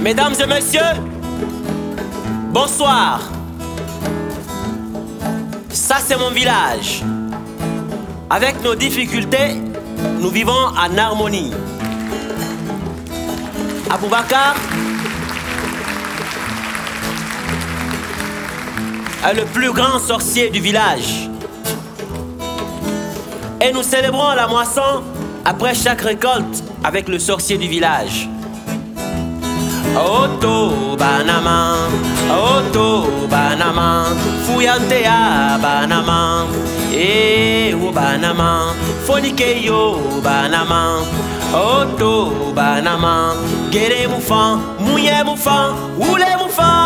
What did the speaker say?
Mesdames et messieurs, bonsoir. Ça c'est mon village. Avec nos difficultés, nous vivons en harmonie. Aboubakar est le plus grand sorcier du village. Et nous célébrons la moisson après chaque récolte avec le sorcier du village. Oto banama, oto banama, fuyante a banama, o banama, fonike yo banama, oto banama, gere moufan, mouye moufan, oule moufan.